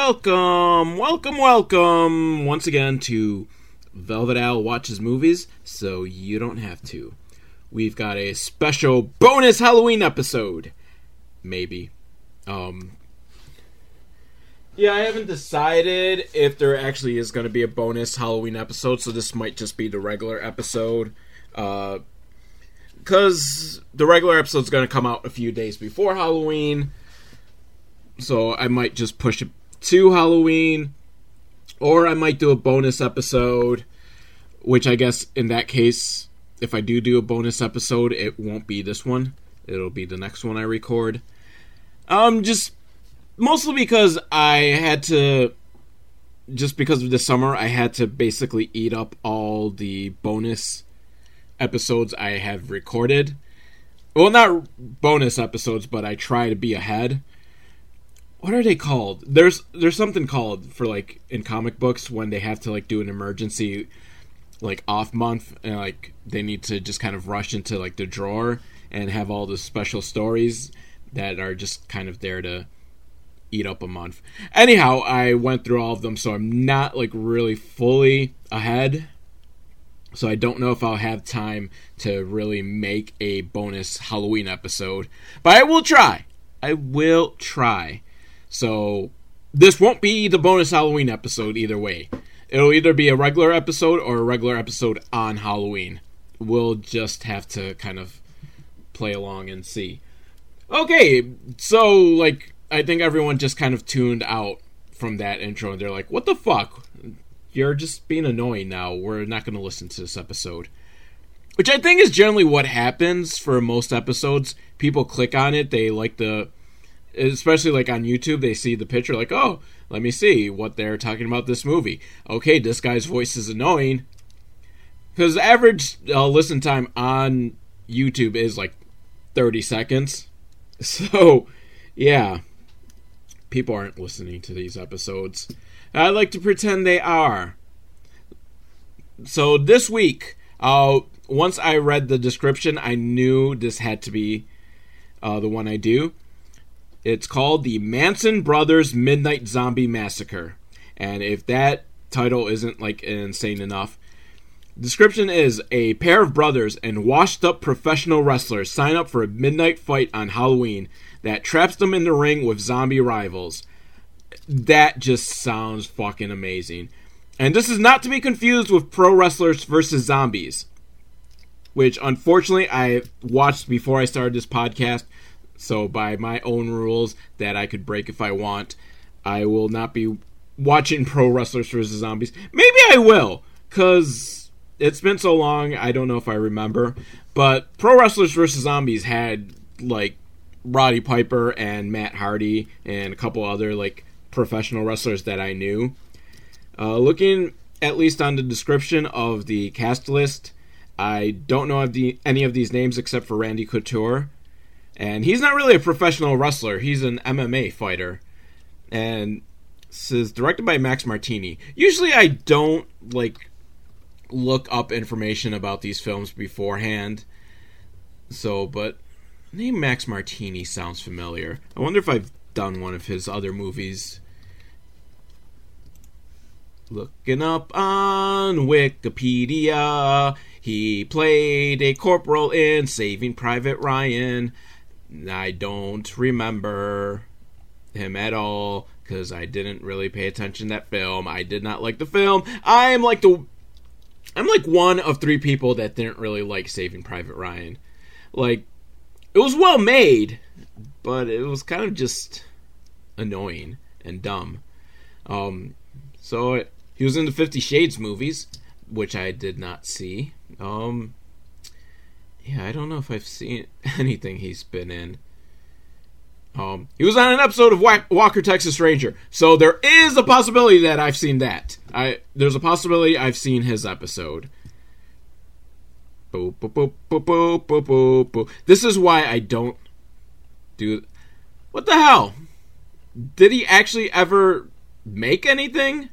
welcome once again to Velvet Owl Watches Movies, so you don't have to. We've got a special bonus Halloween episode. Maybe. Yeah, I haven't decided if there actually is going to be a bonus Halloween episode, so this might just be the regular episode. Because the regular episode's going to come out a few days before Halloween, so I might just push it to Halloween, or I might do a bonus episode, which I guess in that case, if I do a bonus episode, it won't be this one. It'll be the next one I record. Just mostly because because of the summer, I had to basically eat up all the bonus episodes I have recorded. Well, not bonus episodes, but I try to be ahead. What are they called? There's something called for, like, in comic books when they have to, like, do an emergency, like, off month, and, like, they need to just kind of rush into, like, the drawer and have all the special stories that are just kind of there to eat up a month. Anyhow, I went through all of them, so I'm not, like, really fully ahead. So I don't know if I'll have time to really make a bonus Halloween episode. But I will try. So this won't be the bonus Halloween episode either way. It'll either be a regular episode or a regular episode on Halloween. We'll just have to kind of play along and see. Okay, so, like, I think everyone just kind of tuned out from that intro, and they're like, what the fuck? You're just being annoying now. We're not going to listen to this episode. Which I think is generally what happens for most episodes. People click on it, they like especially like on YouTube, they see the picture like, oh, let me see what they're talking about this movie. Okay, this guy's voice is annoying. Because the average listen time on YouTube is like 30 seconds. So, yeah. People aren't listening to these episodes. I like to pretend they are. So this week, once I read the description, I knew this had to be the one I do. It's called The Manson Brothers Midnight Zombie Massacre. And if that title isn't, like, insane enough, the description is a pair of brothers and washed-up professional wrestlers sign up for a midnight fight on Halloween that traps them in the ring with zombie rivals. That just sounds fucking amazing. And this is not to be confused with Pro Wrestlers vs. Zombies, which unfortunately I watched before I started this podcast. So by my own rules that I could break if I want, I will not be watching Pro Wrestlers vs. Zombies. Maybe I will, because it's been so long, I don't know if I remember. But Pro Wrestlers vs. Zombies had, like, Roddy Piper and Matt Hardy and a couple other, like, professional wrestlers that I knew. Looking at least on the description of the cast list, I don't know any of these names except for Randy Couture. And he's not really a professional wrestler. He's an MMA fighter. And this is directed by Max Martini. Usually I don't, like, look up information about these films beforehand. So, but name Max Martini sounds familiar. I wonder if I've done one of his other movies. Looking up on Wikipedia, he played a corporal in Saving Private Ryan. I don't remember him at all, because I didn't really pay attention to that film. I did not like the film. I'm like one of three people that didn't really like Saving Private Ryan. Like, it was well made, but it was kind of just annoying and dumb. He was in the 50 Shades movies, which I did not see. Yeah, I don't know if I've seen anything he's been in. He was on an episode of Walker, Texas Ranger, so there is a possibility that I've seen that. There's a possibility I've seen his episode. Boop, boop, boop, boop, boop, boop, boop, boop. This is why I don't do... What the hell? Did he actually ever make anything?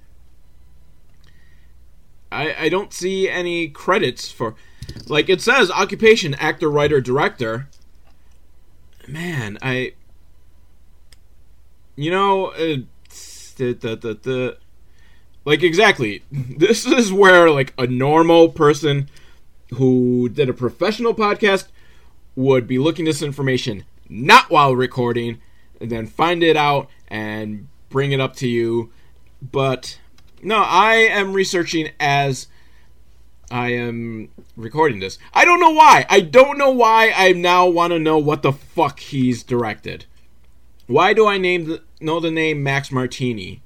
I don't see any credits for... Like, it says occupation, actor, writer, director. Man, Like, exactly. This is where, like, a normal person who did a professional podcast would be looking this information not while recording, and then find it out and bring it up to you. But no, I am researching as I am recording this. I don't know why. I now want to know what the fuck he's directed. Why do I know the name Max Martini?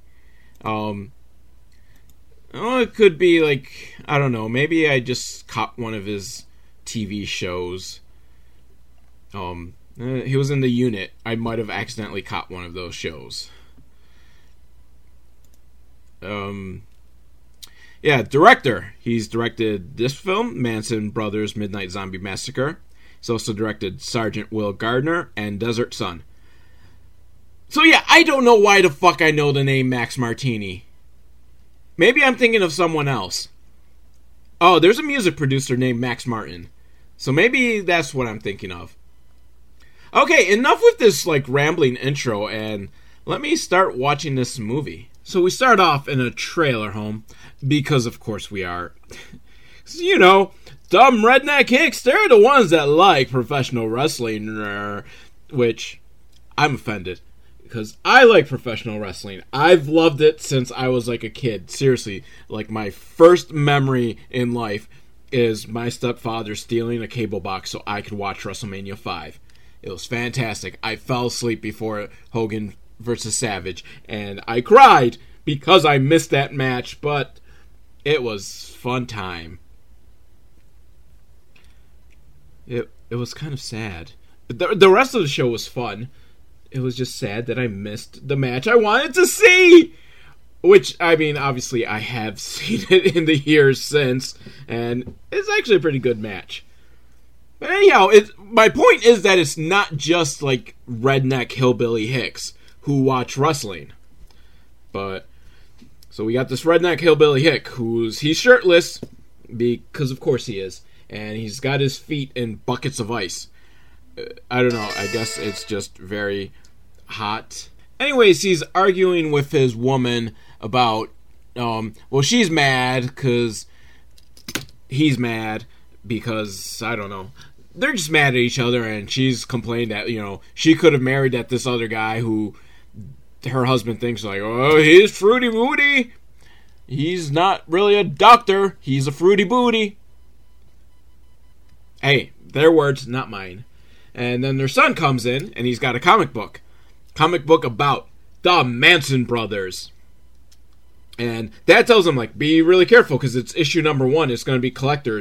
It could be like, I don't know, maybe I just caught one of his TV shows. He was in The Unit. I might have accidentally caught one of those shows. Yeah, director. He's directed this film, Manson Brothers Midnight Zombie Massacre. He's also directed Sergeant Will Gardner and Desert Sun. So yeah, I don't know why the fuck I know the name Max Martini. Maybe I'm thinking of someone else. Oh, there's a music producer named Max Martin. So maybe that's what I'm thinking of. Okay, enough with this, like, rambling intro, and let me start watching this movie. So we start off in a trailer home, because of course we are. You know, dumb redneck hicks, they're the ones that like professional wrestling, which I'm offended. Because I like professional wrestling. I've loved it since I was like a kid. Seriously, like my first memory in life is my stepfather stealing a cable box so I could watch WrestleMania 5. It was fantastic. I fell asleep before Hogan versus Savage, and I cried because I missed that match, but it was fun time. It was kind of sad. The rest of the show was fun. It was just sad that I missed the match I wanted to see! Which, I mean, obviously I have seen it in the years since, and it's actually a pretty good match. But anyhow, my point is that it's not just, like, redneck hillbilly hicks who watch wrestling. But, so we got this redneck hillbilly hick he's shirtless, because of course he is, and he's got his feet in buckets of ice. I don't know, I guess it's just very hot. Anyways, he's arguing with his woman about, well, she's mad because he's mad because, I don't know, they're just mad at each other, and she's complained that, you know, she could have married this other guy who her husband thinks, like, oh, he's fruity booty. He's not really a doctor. He's a fruity booty. Hey, their words, not mine. And then their son comes in, and he's got a comic book. Comic book about the Manson brothers. And Dad tells him, like, be really careful, because it's issue number 1. It's going to be collector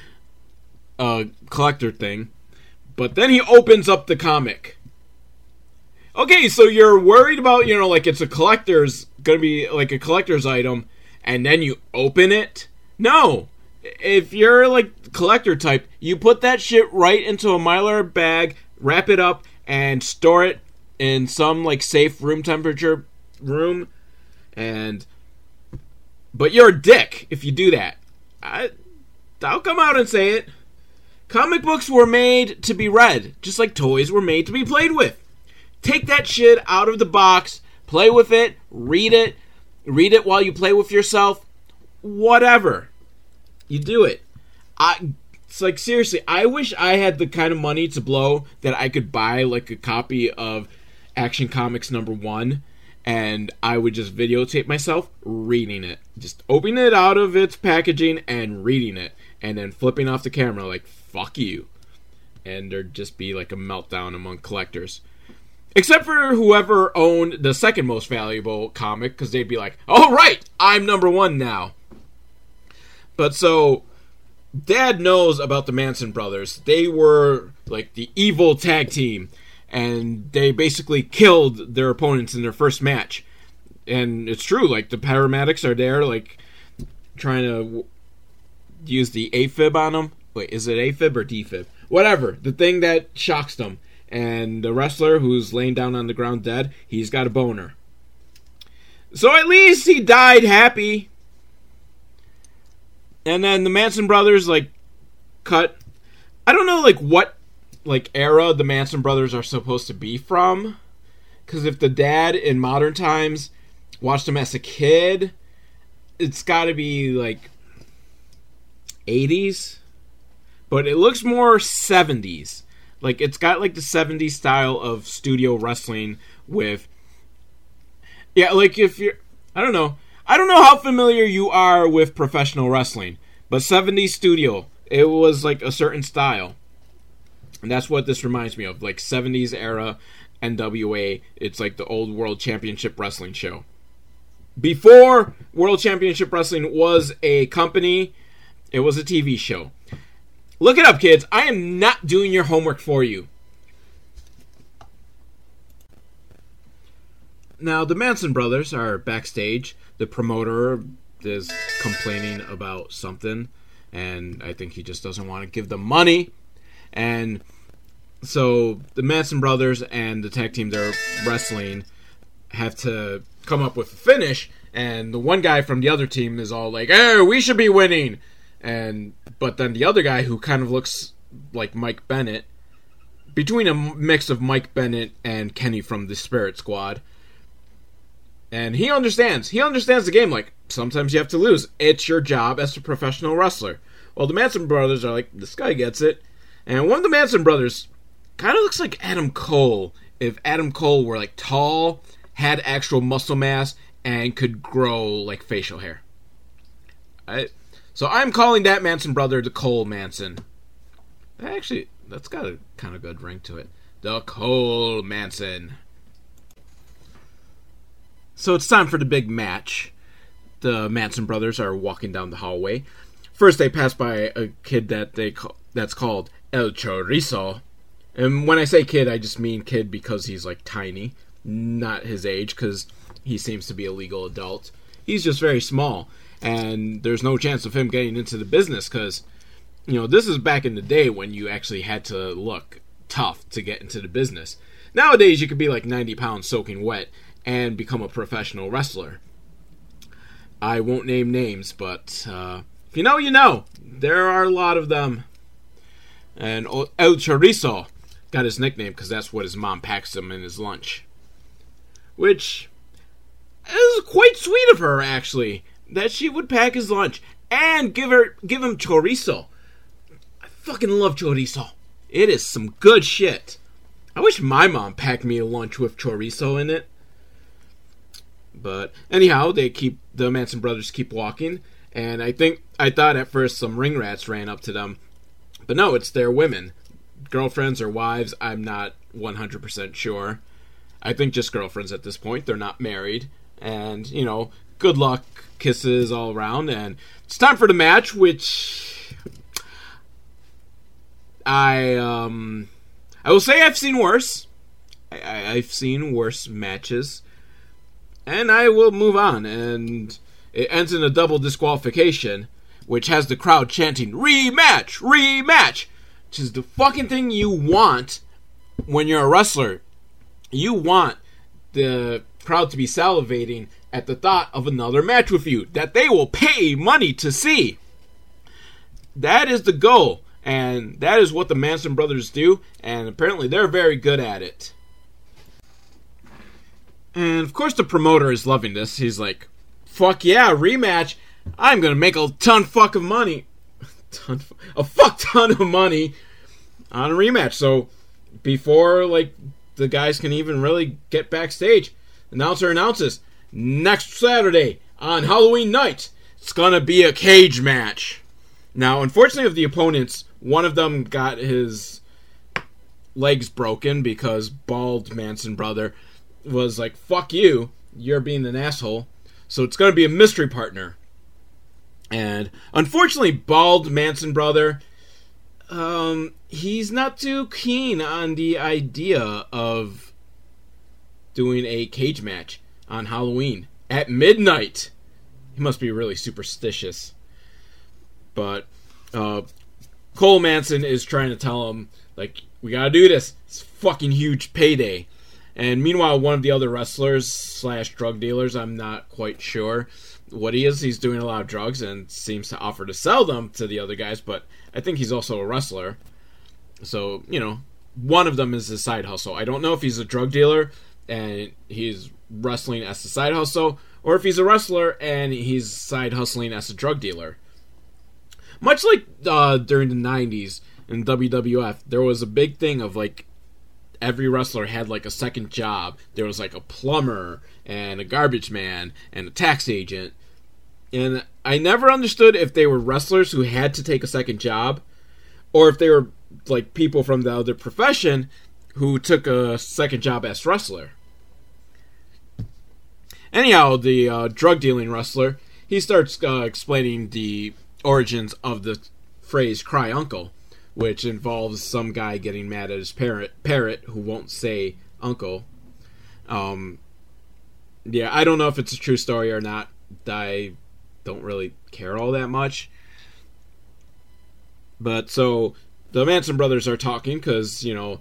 thing. But then he opens up the comic. Okay, so you're worried about, you know, like, it's going to be, like, a collector's item, and then you open it? No! If you're, like, collector type, you put that shit right into a Mylar bag, wrap it up, and store it in some, like, safe room temperature room. But you're a dick if you do that. I'll come out and say it. Comic books were made to be read, just like toys were made to be played with. Take that shit out of the box, play with it, read it while you play with yourself, whatever. You do it. It's like, seriously, I wish I had the kind of money to blow that I could buy, like, a copy of Action Comics #1, and I would just videotape myself reading it. Just opening it out of its packaging and reading it, and then flipping off the camera like, fuck you. And there'd just be, like, a meltdown among collectors. Except for whoever owned the second most valuable comic, because they'd be like, all right, I'm #1 now. But so, Dad knows about the Manson brothers. They were, like, the evil tag team, and they basically killed their opponents in their first match. And it's true, like, the paramedics are there, like, trying to use the AFib on them. Wait, is it AFib or DFib? Whatever, the thing that shocks them. And the wrestler who's laying down on the ground dead, he's got a boner. So at least he died happy. And then the Manson brothers, like, cut. I don't know, like, what, like, era the Manson brothers are supposed to be from. Because if the dad in modern times Watched them as a kid. It's got to be like 80s, but it looks more 70s. Like, it's got like the 70s style of studio wrestling with, yeah, like if you're, I don't know how familiar you are with professional wrestling, but 70s studio, it was like a certain style. And that's what this reminds me of, like 70s era NWA. It's like the old World Championship Wrestling show. Before World Championship Wrestling was a company, it was a TV show. Look it up, kids. I am not doing your homework for you. Now, the Manson brothers are backstage. The promoter is complaining about something, and I think he just doesn't want to give them money. And so the Manson brothers and the tag team they're wrestling have to come up with a finish, and the one guy from the other team is all like, "Hey, we should be winning." But then the other guy, who kind of looks like Mike Bennett, between a mix of Mike Bennett and Kenny from the Spirit Squad, and he understands the game. Like, sometimes you have to lose. It's your job as a professional wrestler. Well, the Manson brothers are like, this guy gets it. And one of the Manson brothers kind of looks like Adam Cole. If Adam Cole were like tall, had actual muscle mass, and could grow like facial hair. So I'm calling that Manson brother the Cole Manson. Actually, that's got a kind of good ring to it. The Cole Manson. So it's time for the big match. The Manson brothers are walking down the hallway. First, they pass by a kid that's called El Chorizo. And when I say kid, I just mean kid because he's like tiny, not his age, because he seems to be a legal adult. He's just very small, and there's no chance of him getting into the business because, you know, this is back in the day when you actually had to look tough to get into the business. Nowadays, you could be like 90 pounds soaking wet and become a professional wrestler. I won't name names, but if you know, you know. There are a lot of them. And El Chorizo got his nickname because that's what his mom packs him in his lunch. Which is quite sweet of her, actually, that she would pack his lunch and give him chorizo. I fucking love chorizo. It is some good shit. I wish my mom packed me a lunch with chorizo in it. But anyhow, the Manson brothers keep walking, and I thought at first some ring rats ran up to them, but no, it's their women. Girlfriends or wives, I'm not 100% sure. I think just girlfriends at this point. They're not married. And, you know, good luck, kisses all around. And it's time for the match, which I will say I've seen worse. I've seen worse matches. And I will move on. And it ends in a double disqualification, which has the crowd chanting, "Rematch! Rematch!" Which is the fucking thing you want when you're a wrestler. You want the crowd to be salivating at the thought of another match with you that they will pay money to see. That is the goal, and that is what the Manson brothers do, and apparently they're very good at it. And of course the promoter is loving this. He's like, fuck yeah, rematch. I'm gonna make a ton fuck of money. A fuck ton of money on a rematch. So before like the guys can even really get backstage, announcer announces, next Saturday on Halloween night, it's gonna be a cage match. Now, unfortunately of the opponents, one of them got his legs broken because Bald Manson brother was like, fuck you, you're being an asshole. So it's gonna be a mystery partner. And unfortunately, Bald Manson brother, he's not too keen on the idea of doing a cage match on Halloween at midnight. He must be really superstitious. But Cole Manson is trying to tell him, like, we gotta do this. It's a fucking huge payday. And meanwhile, one of the other wrestlers / drug dealers, I'm not quite sure what he is. He's doing a lot of drugs and seems to offer to sell them to the other guys, but I think he's also a wrestler. So, you know, one of them is his side hustle. I don't know if he's a drug dealer, and he's wrestling as a side hustle, or if he's a wrestler and he's side hustling as a drug dealer. Much like during the 90s in WWF, there was a big thing of like every wrestler had like a second job. There was like a plumber and a garbage man and a tax agent. And I never understood if they were wrestlers who had to take a second job, or if they were like people from the other profession who took a second job as wrestler. Anyhow, the drug dealing wrestler, he starts explaining the origins of the phrase "cry uncle," which involves some guy getting mad at his parrot who won't say uncle. Yeah, I don't know if it's a true story or not. I don't really care all that much. But so the Manson brothers are talking because, you know,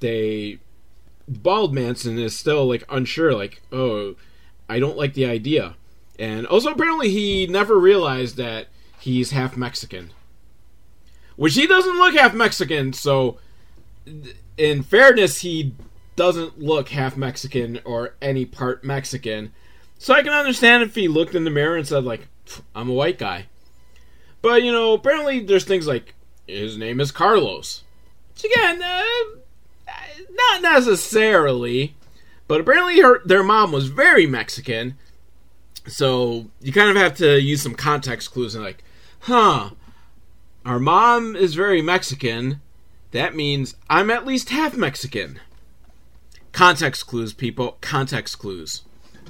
Bald Manson is still like unsure, like, oh, I don't like the idea. And also apparently he never realized that he's half Mexican. Which he doesn't look half Mexican, so in fairness, he doesn't look half Mexican or any part Mexican. So I can understand if he looked in the mirror and said, like, I'm a white guy. But, you know, apparently there's things like, his name is Carlos. Which again, not necessarily. But apparently their mom was very Mexican. So you kind of have to use some context clues and like, our mom is very Mexican. That means I'm at least half Mexican. Context clues, people. Context clues.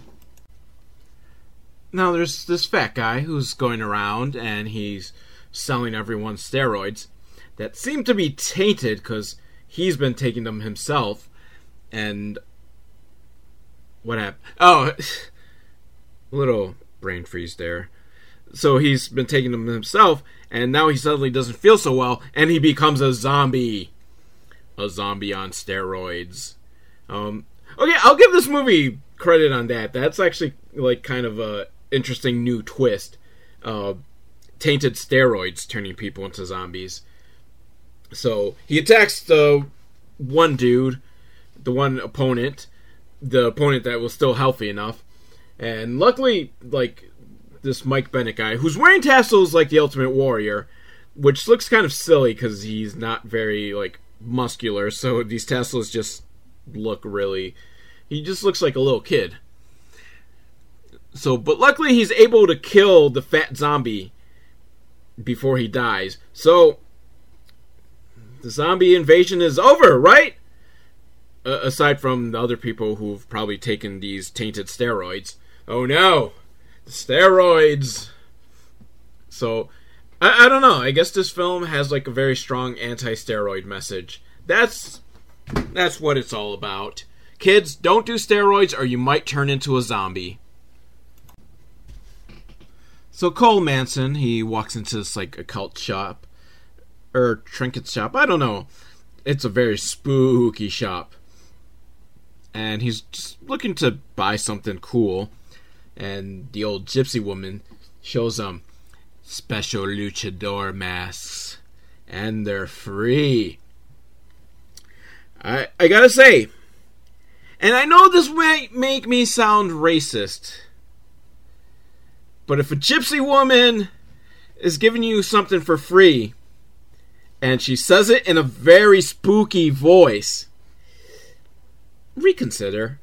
Now there's this fat guy who's going around and he's selling everyone steroids that seem to be tainted because he's been taking them himself. And what happened? Oh, a little brain freeze there. So he's been taking them himself, and now he suddenly doesn't feel so well, and he becomes a zombie. A zombie on steroids. Okay, I'll give this movie credit on that. That's actually like kind of a interesting new twist. Tainted steroids turning people into zombies. So he attacks the one dude, the one opponent, the opponent that was still healthy enough. And luckily, like, this Mike Bennett guy, who's wearing tassels like the Ultimate Warrior, which looks kind of silly because he's not very, like, muscular, so these tassels just look really... He just looks like a little kid. So, but luckily he's able to kill the fat zombie before he dies. So, the zombie invasion is over, right? Aside from the other people who've probably taken these tainted steroids. Oh no! The steroids! So, I don't know. I guess this film has like a very strong anti-steroid message. That's what it's all about. Kids, don't do steroids or you might turn into a zombie. So Cole Manson, he walks into this like occult shop. Or trinket shop. I don't know. It's a very spooky shop. And he's just looking to buy something cool. And the old gypsy woman shows him special luchador masks. And they're free. I gotta say, and I know this might make me sound racist, but if a gypsy woman is giving you something for free, and she says it in a very spooky voice, reconsider.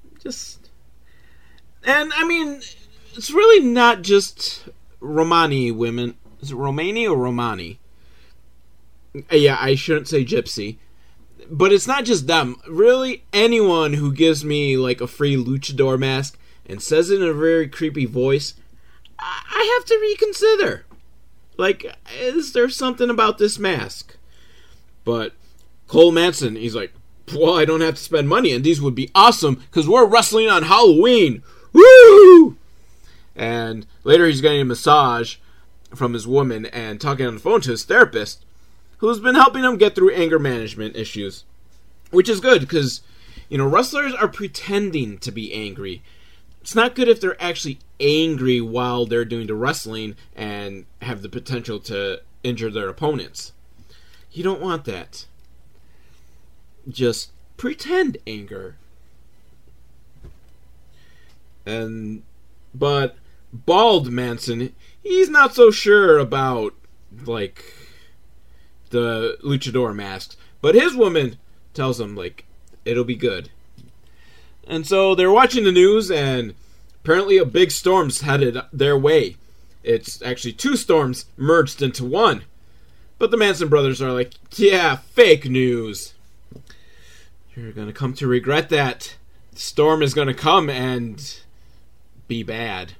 And I mean, it's really not just Romani women. Is it Romani or Romani? Yeah, I shouldn't say gypsy. But it's not just them. Really, anyone who gives me like a free luchador mask and says it in a very creepy voice, I have to reconsider. Like, is there something about this mask? But Cole Manson, he's like, well, I don't have to spend money, and these would be awesome because we're wrestling on Halloween. Woo! And later he's getting a massage from his woman and talking on the phone to his therapist, who's been helping him get through anger management issues. Which is good, because, you know, wrestlers are pretending to be angry. It's not good if they're actually angry while they're doing the wrestling and have the potential to injure their opponents. You don't want that. Just pretend anger. But Bald Manson, he's not so sure about, like, the luchador masks. But his woman tells him, like, it'll be good. And so they're watching the news, and apparently a big storm's headed their way. It's actually 2 storms merged into one. But the Manson brothers are like, yeah, fake news. You're going to come to regret that. The storm is going to come and be bad.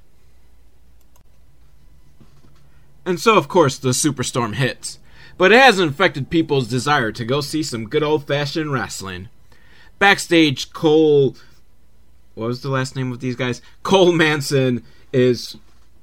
And so, of course, the superstorm hits. But it hasn't affected people's desire to go see some good old-fashioned wrestling. Backstage, Cole... What was the last name of these guys? Cole Manson is...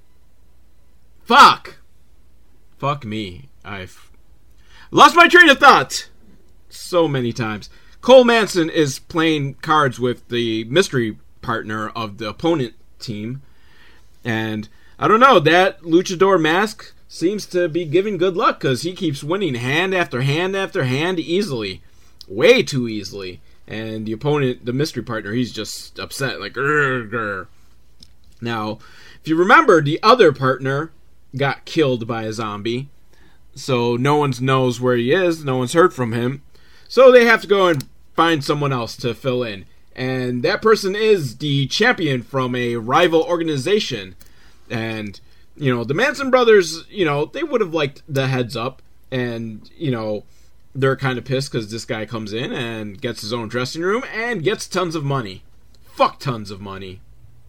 Fuck me. I've lost my train of thought so many times. Cole Manson is playing cards with the mystery partner of the opponent team. And I don't know, that luchador mask seems to be giving good luck because he keeps winning hand after hand after hand easily. Way too easily. And the opponent, the mystery partner, he's just upset. Like, grr, grr. Now, if you remember, the other partner got killed by a zombie. So no one knows where he is. No one's heard from him. So they have to go and find someone else to fill in. And that person is the champion from a rival organization. And, you know, the Manson brothers, you know, they would have liked the heads up. And, you know, they're kind of pissed because this guy comes in and gets his own dressing room and gets tons of money. Fuck tons of money.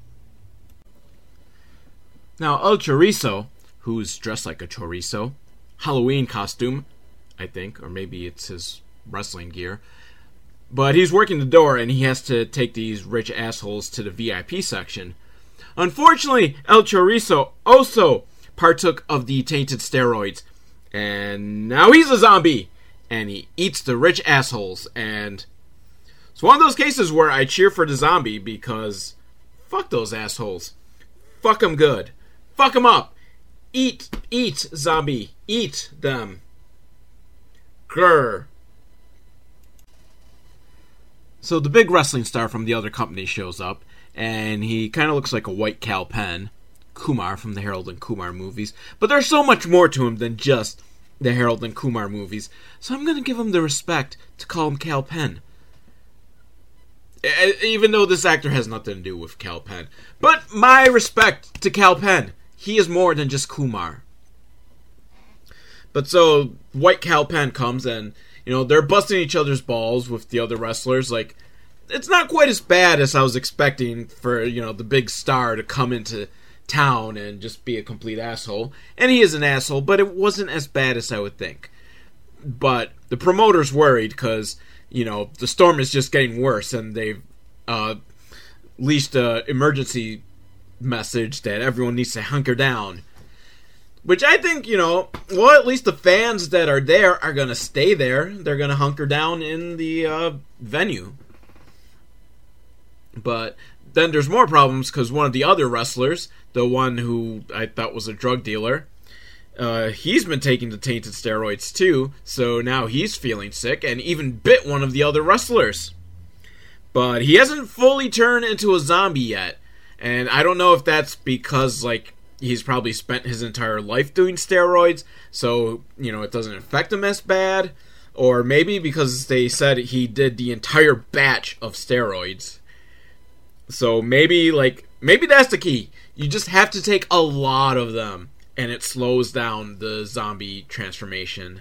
Now, El Chorizo, who's dressed like a chorizo, Halloween costume, I think, or maybe it's his wrestling gear, but he's working the door and he has to take these rich assholes to the VIP section. Unfortunately, El Chorizo also partook of the tainted steroids, and now he's a zombie. And he eats the rich assholes. And it's one of those cases where I cheer for the zombie because fuck those assholes. Fuck them good. Fuck them up. Eat, zombie. Eat them. Grr. So the big wrestling star from the other company shows up. And he kind of looks like a white Kal Penn. Kumar from the Harold and Kumar movies. But there's so much more to him than just the Harold and Kumar movies, so I'm going to give him the respect to call him Kal Penn. Even though this actor has nothing to do with Kal Penn. But my respect to Kal Penn. He is more than just Kumar. But so, white Kal Penn comes and, you know, they're busting each other's balls with the other wrestlers. Like, it's not quite as bad as I was expecting for, you know, the big star to come into town and just be a complete asshole. And he is an asshole, but it wasn't as bad as I would think. But the promoter's worried because, you know, the storm is just getting worse and they've leashed an emergency message that everyone needs to hunker down. Which I think, you know, well, at least the fans that are there are going to stay there. They're going to hunker down in the venue. But then there's more problems because one of the other wrestlers, the one who I thought was a drug dealer, he's been taking the tainted steroids too, so now he's feeling sick and even bit one of the other wrestlers. But he hasn't fully turned into a zombie yet, and I don't know if that's because, like, he's probably spent his entire life doing steroids, so, you know, it doesn't affect him as bad, or maybe because they said he did the entire batch of steroids. So maybe that's the key. You just have to take a lot of them, and it slows down the zombie transformation.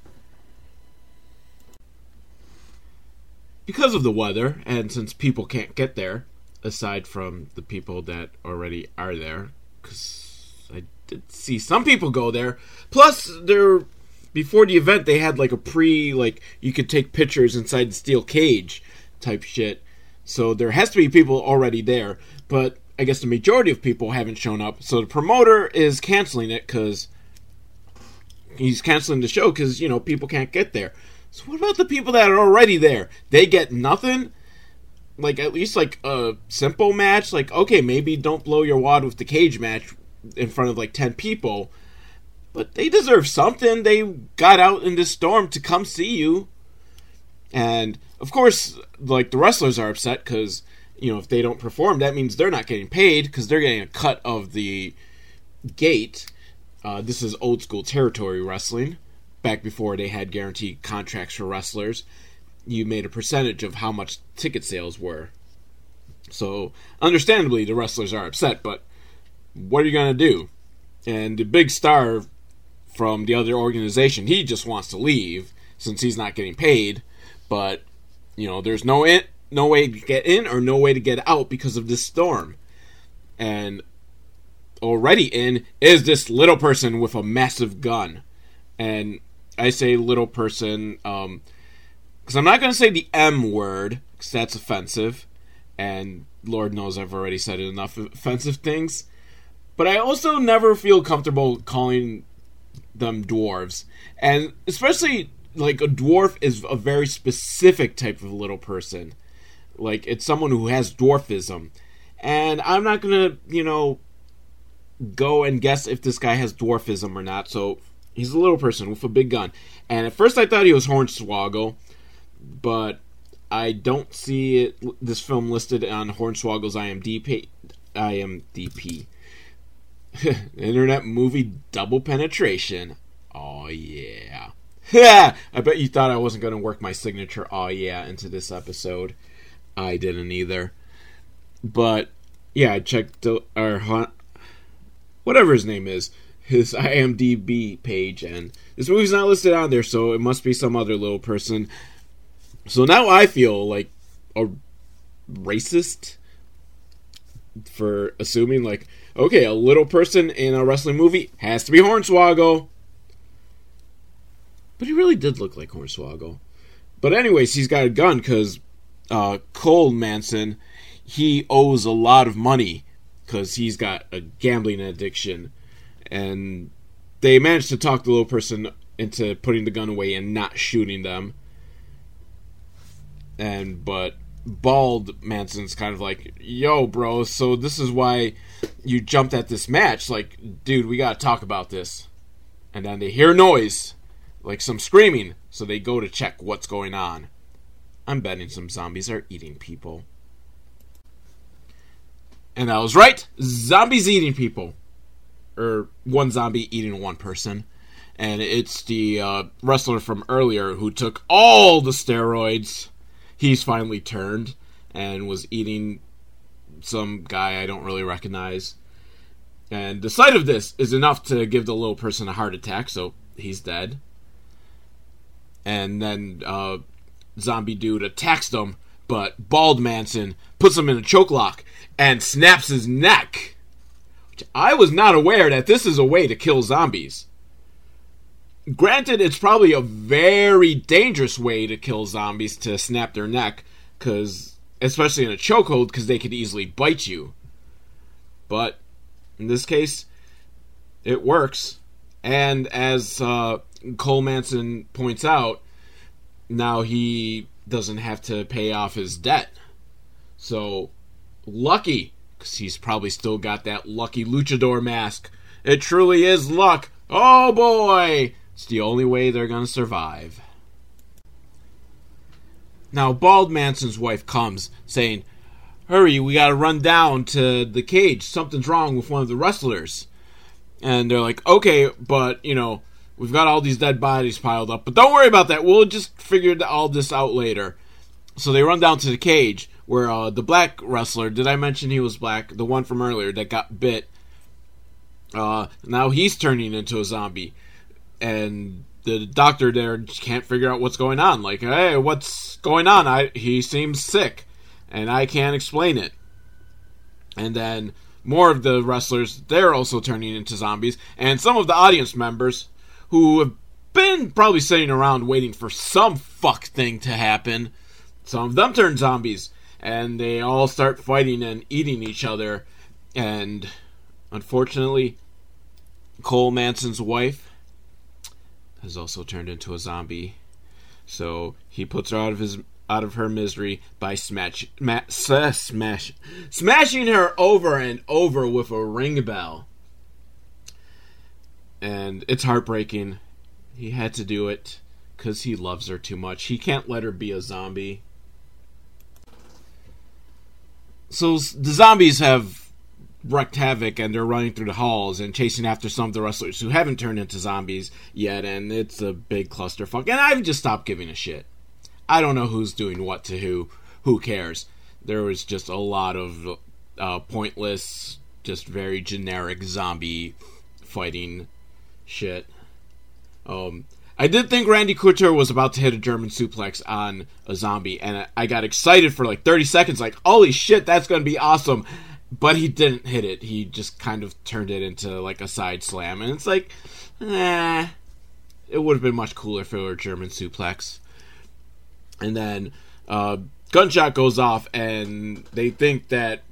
Because of the weather, and since people can't get there, aside from the people that already are there, because I did see some people go there, plus before the event they had like a you could take pictures inside the steel cage type shit. So there has to be people already there, but I guess the majority of people haven't shown up. So the promoter is canceling it because he's canceling the show because, you know, people can't get there. So what about the people that are already there? They get nothing? Like, at least, like, a simple match? Like, okay, maybe don't blow your wad with the cage match in front of, like, 10 people. But they deserve something. They got out in this storm to come see you. And, of course, like, the wrestlers are upset because, if they don't perform, that means they're not getting paid because they're getting a cut of the gate. This is old school territory wrestling. Back before they had guaranteed contracts for wrestlers, you made a percentage of how much ticket sales were. So, understandably, the wrestlers are upset, but what are you going to do? And the big star from the other organization, he just wants to leave since he's not getting paid, but, there's no way to get in or no way to get out because of this storm. And already in is this little person with a massive gun. And I say little person because I'm not going to say the M word because that's offensive. And Lord knows I've already said enough offensive things. But I also never feel comfortable calling them dwarves. And especially, like, a dwarf is a very specific type of little person. Like, it's someone who has dwarfism. And I'm not going to, go and guess if this guy has dwarfism or not. So, he's a little person with a big gun. And at first I thought he was Hornswoggle, but I don't see this film listed on Hornswoggle's IMDb. Internet Movie Double Penetration. Oh, yeah. I bet you thought I wasn't going to work my signature "oh, yeah" into this episode. I didn't either. But, yeah, I checked, whatever his name is, his IMDb page, and this movie's not listed on there, so it must be some other little person. So now I feel like a racist for assuming, like, okay, a little person in a wrestling movie has to be Hornswoggle. But he really did look like Hornswoggle. But anyways, he's got a gun because Cole Manson, he owes a lot of money because he's got a gambling addiction. And they managed to talk the little person into putting the gun away and not shooting them. But Bald Manson's kind of like, yo, bro, so this is why you jumped at this match. Like, dude, we gotta talk about this. And then they hear noise, like some screaming, so they go to check what's going on. I'm betting some zombies are eating people. And I was right, zombies eating people. Or one zombie eating one person. And it's the wrestler from earlier who took all the steroids. He's finally turned and was eating some guy I don't really recognize. And the sight of this is enough to give the little person a heart attack, so he's dead. And then zombie dude attacks them, but Bald Manson puts him in a choke lock and snaps his neck. I was not aware that this is a way to kill zombies. Granted, it's probably a very dangerous way to kill zombies, to snap their neck, because especially in a chokehold, because they could easily bite you. But in this case, it works. And as Cole Manson points out, now he doesn't have to pay off his debt. So, lucky. Because he's probably still got that lucky luchador mask. It truly is luck. Oh boy! It's the only way they're going to survive. Now, Bald Manson's wife comes, saying, hurry, we gotta run down to the cage. Something's wrong with one of the wrestlers. And they're like, okay, but, we've got all these dead bodies piled up. But don't worry about that. We'll just figure all this out later. So they run down to the cage, where the black wrestler, did I mention he was black? The one from earlier that got bit. Now he's turning into a zombie. And the doctor there can't figure out what's going on. Like, hey, what's going on? He seems sick. And I can't explain it. And then more of the wrestlers, they're also turning into zombies. And some of the audience members, who have been probably sitting around waiting for some fuck thing to happen, some of them turn zombies. And they all start fighting and eating each other. And unfortunately, Cole Manson's wife has also turned into a zombie. So he puts her out of her misery by smashing her over and over with a ring bell. And it's heartbreaking. He had to do it because he loves her too much. He can't let her be a zombie. So the zombies have wreaked havoc, and they're running through the halls and chasing after some of the wrestlers who haven't turned into zombies yet, and it's a big clusterfuck. And I've just stopped giving a shit. I don't know who's doing what to who. Who cares? There was just a lot of pointless, just very generic zombie fighting shit. I did think Randy Couture was about to hit a German suplex on a zombie, and I got excited for like 30 seconds, like, holy shit, that's going to be awesome. But he didn't hit it. He just kind of turned it into like a side slam, and it's like, it would have been much cooler if it were a German suplex. And then gunshot goes off, and they think that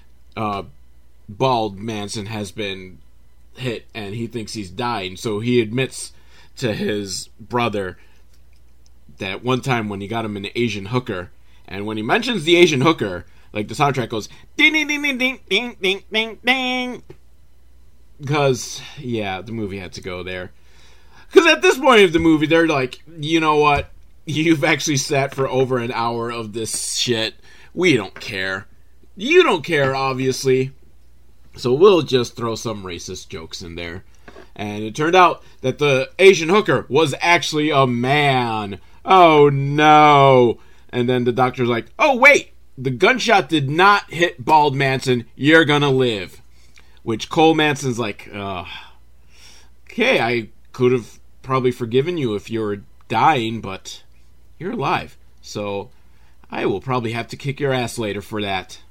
Bald Manson has been hit, and he thinks he's dying, so he admits to his brother that one time when he got him an Asian hooker, and when he mentions the Asian hooker, like the soundtrack goes ding ding ding ding ding ding ding ding ding, because yeah, the movie had to go there. Because at this point of the movie, they're like, you know what, you've actually sat for over an hour of this shit, we don't care, you don't care, obviously, so we'll just throw some racist jokes in there. And it turned out that the Asian hooker was actually a man. Oh, no. And then the doctor's like, oh, wait. The gunshot did not hit Bald Manson. You're going to live. Which Cole Manson's like, okay, I could have probably forgiven you if you were dying, but you're alive. So I will probably have to kick your ass later for that.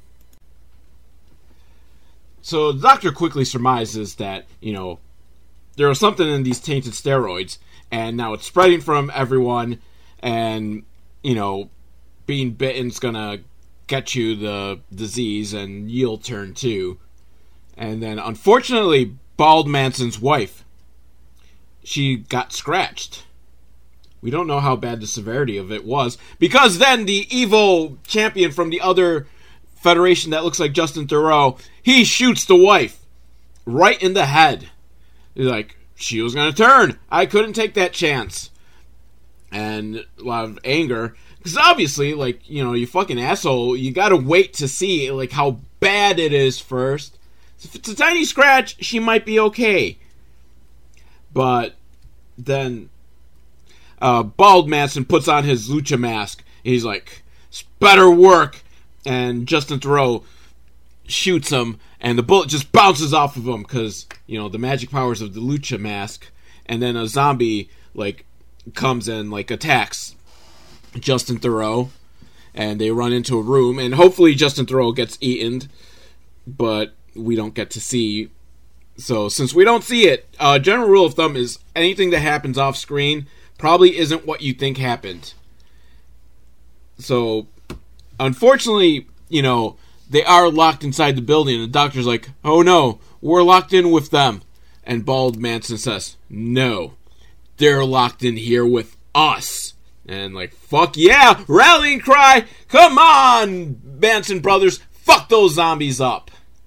So the doctor quickly surmises that, there was something in these tainted steroids, and now it's spreading from everyone, and, being bitten's gonna get you the disease, and you'll turn too. And then, unfortunately, Bald Manson's wife, she got scratched. We don't know how bad the severity of it was, because then the evil champion from the other federation that looks like Justin Theroux, he shoots the wife right in the head. He's like, she was going to turn. I couldn't take that chance. And a lot of anger. Because obviously, you fucking asshole, you got to wait to see, how bad it is first. If it's a tiny scratch, she might be okay. But then Bald Manson puts on his lucha mask. He's like, it's better work. And Justin Theroux shoots him, and the bullet just bounces off of him because, the magic powers of the lucha mask. And then a zombie, comes and, attacks Justin Theroux, and they run into a room, and hopefully Justin Theroux gets eaten, but we don't get to see. So, since we don't see it, general rule of thumb is anything that happens off screen probably isn't what you think happened. So, unfortunately, they are locked inside the building, and the doctor's like, oh no, we're locked in with them. And Bald Manson says, no, they're locked in here with us. And fuck yeah, rallying cry, come on, Manson brothers, fuck those zombies up.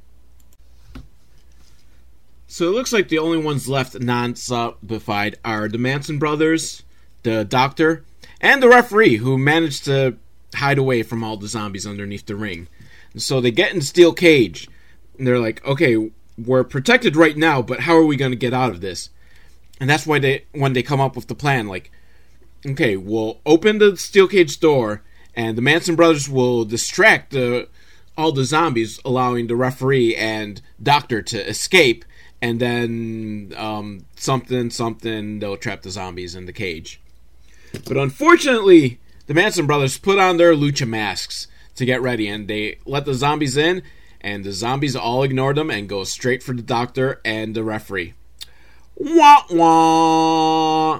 So it looks like the only ones left non-zombified are the Manson brothers, the doctor, and the referee, who managed to hide away from all the zombies underneath the ring. And so they get in the steel cage, and they're like, okay, we're protected right now, but how are we going to get out of this? And that's why when they come up with the plan, okay, we'll open the steel cage door, and the Manson brothers will distract all the zombies, allowing the referee and doctor to escape, and then something, they'll trap the zombies in the cage. But unfortunately, the Manson brothers put on their lucha masks to get ready, and they let the zombies in, and the zombies all ignore them and go straight for the doctor and the referee. Wah wah!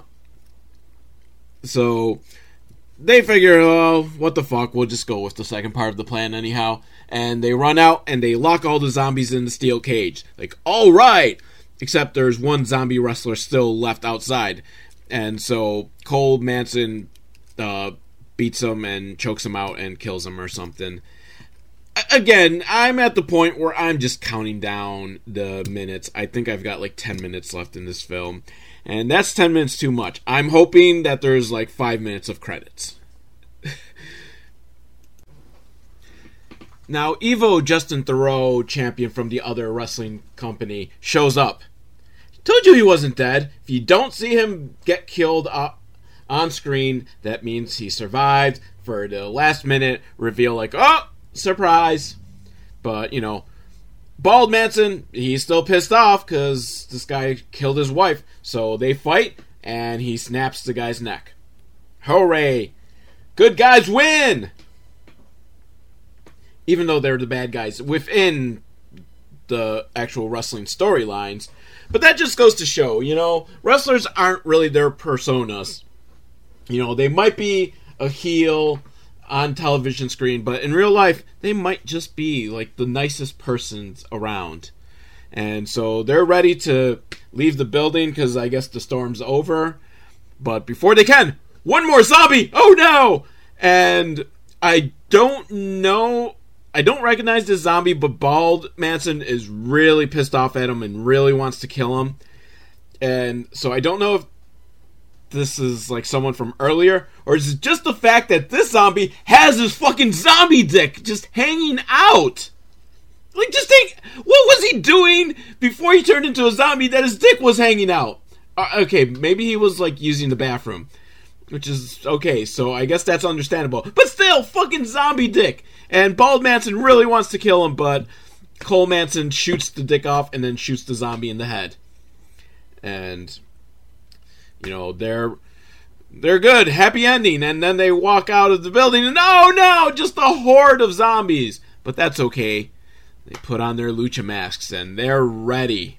So they figure, oh, what the fuck, we'll just go with the second part of the plan anyhow. And they run out and they lock all the zombies in the steel cage. Alright! Except there's one zombie wrestler still left outside. And so Cole Manson beats him and chokes him out and kills him or something. Again, I'm at the point where I'm just counting down the minutes. I think I've got 10 minutes left in this film. And that's 10 minutes too much. I'm hoping that there's 5 minutes of credits. Now, Evo Justin Theroux, champion from the other wrestling company, shows up. Told you he wasn't dead. If you don't see him get killed on screen, that means he survived for the last minute reveal, like, oh, surprise. But, you know, Bald Manson, he's still pissed off because this guy killed his wife. So they fight, and he snaps the guy's neck. Hooray! Good guys win! Even though they're the bad guys within the actual wrestling storylines. But that just goes to show, you know, wrestlers aren't really their personas. You know, they might be a heel on television screen, but in real life, they might just be, like, the nicest persons around. And so they're ready to leave the building because I guess the storm's over. But before they can, one more zombie! Oh no! And I don't recognize this zombie, but Bald Manson is really pissed off at him and really wants to kill him. And so I don't know if this is like someone from earlier, or is it just the fact that this zombie has his fucking zombie dick just hanging out? Like, just think, what was he doing before he turned into a zombie that his dick was hanging out? Okay, maybe he was, like, using the bathroom, which is okay, so I guess that's understandable. But still, fucking zombie dick! And Bald Manson really wants to kill him, but Cole Manson shoots the dick off and then shoots the zombie in the head. And, you know, they're good, happy ending, and then they walk out of the building, and oh no, just a horde of zombies! But that's okay. They put on their lucha masks, and they're ready.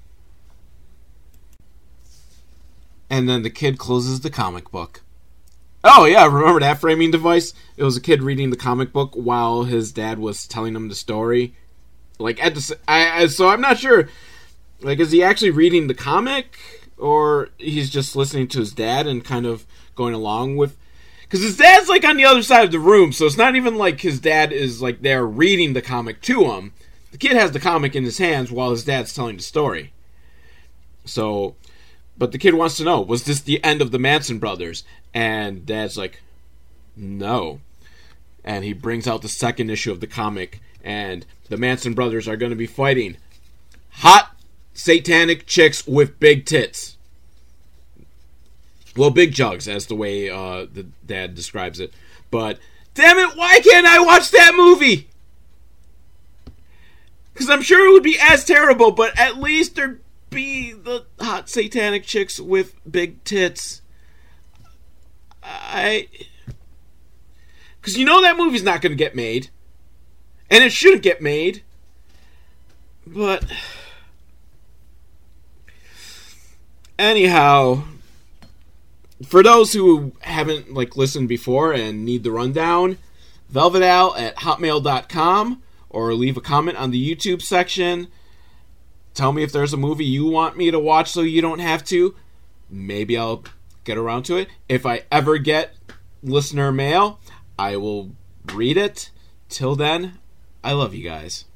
And then the kid closes the comic book. Oh yeah, remember that framing device? It was a kid reading the comic book while his dad was telling him the story. Like, so I'm not sure, like, is he actually reading the comic, or he's just listening to his dad and kind of going along with... Because his dad's, like, on the other side of the room, so it's not even like his dad is, like, there reading the comic to him. The kid has the comic in his hands while his dad's telling the story. So, but the kid wants to know, was this the end of the Manson brothers? And Dad's like, no. And he brings out the second issue of the comic, and the Manson brothers are going to be fighting hot satanic chicks with big tits. Well, big jugs, as the way the dad describes it. But, damn it, why can't I watch that movie? Because I'm sure it would be as terrible, but at least there'd be the hot satanic chicks with big tits. Because you know that movie's not going to get made. And it shouldn't get made. But... anyhow, for those who haven't, like, listened before and need the rundown, velvetal@hotmail.com, or leave a comment on the YouTube section. Tell me if there's a movie you want me to watch so you don't have to. Maybe I'll get around to it. If I ever get listener mail, I will read it. Till then, I love you guys.